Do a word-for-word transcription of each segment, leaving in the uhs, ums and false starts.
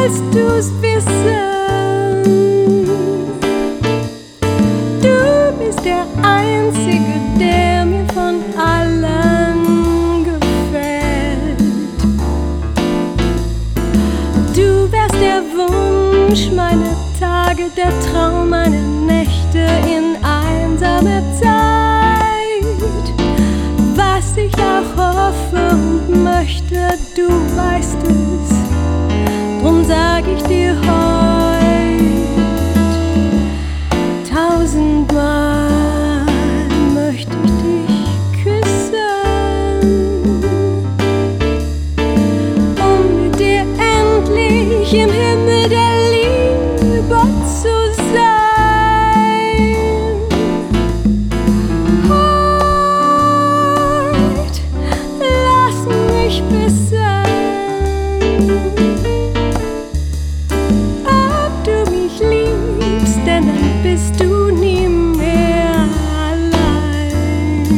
willst du's wissen? Du bist der Einzige, der mir von allen gefällt. Du wärst der Wunsch meiner Tage, der Traum meiner Nächte in einsamer Zeit. Was ich auch hoffe und möchte, du weißt es, drum sag ich dir heut tausendmal möchte ich dich küssen, um mit dir endlich im Himmel der Liebe zu sein. Heut lass mich wissen, ob du mich liebst, denn dann bist du nie mehr allein.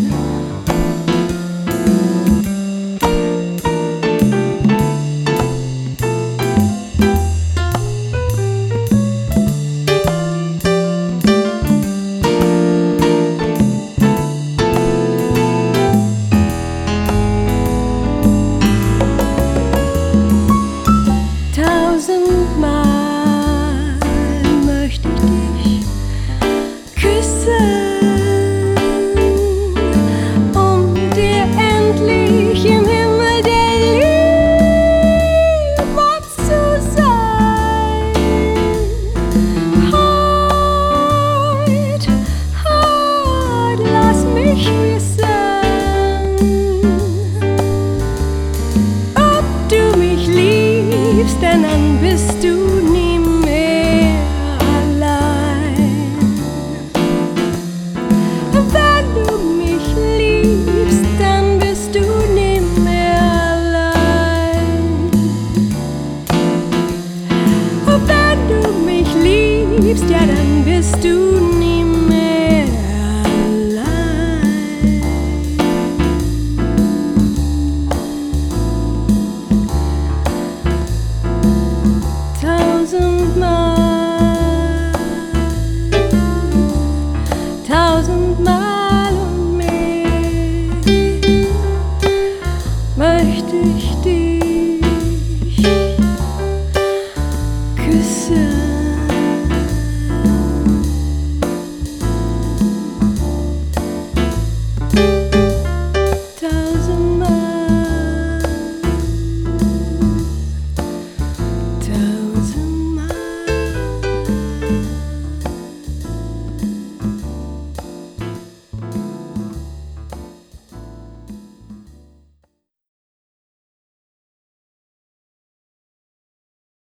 Tausendmal möchte ich dich küssen, um mit dir endlich im Himmel der Liebe zu sein. Heut, heut lass mich wissen, ob du mich liebst, denn dann bist du